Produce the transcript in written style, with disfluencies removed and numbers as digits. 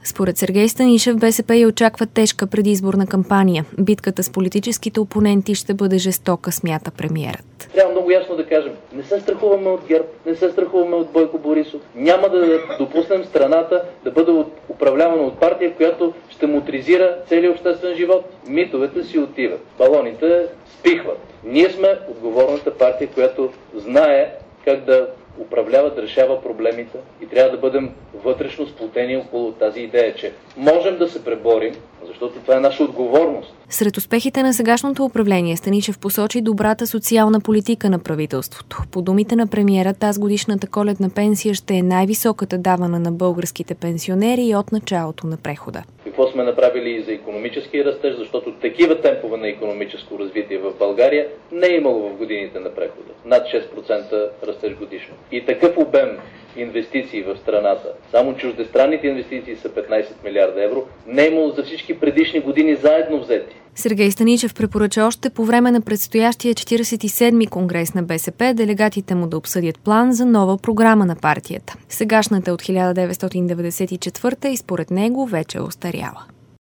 Според Сергей Станишев, БСП я очаква тежка предизборна кампания. Битката с политическите опоненти ще бъде жестока, смята премиерът. Трябва много ясно да кажем, не се страхуваме от ГЕРБ, не се страхуваме от Бойко Борисов. Няма да допуснем страната да бъде управлявана от партия, която ще мутризира целия обществен живот. Митовете си отиват, балоните спихват. Ние сме отговорната партия, която знае как да управлява, да решава проблемите и трябва да бъдем вътрешно сплотени около тази идея, че можем да се преборим, защото това е наша отговорност. Сред успехите на сегашното управление Станишев посочи добрата социална политика на правителството. По думите на премиера, тазгодишната коледна пенсия ще е най-високата давана на българските пенсионери от началото на прехода. Какво сме направили и за икономически растеж, защото такива темпове на икономическо развитие в България не е имало в годините на прехода. Над 6% растеж годишно. И такъв обем инвестиции в страната, само чуждестранните инвестиции са 15 милиарда евро, не е имало за всички предишни години заедно взети. Сергей Станишев препоръча още по време на предстоящия 47-ми конгрес на БСП делегатите му да обсъдят план за нова програма на партията. Сегашната от 1994 и според него вече е остаряла.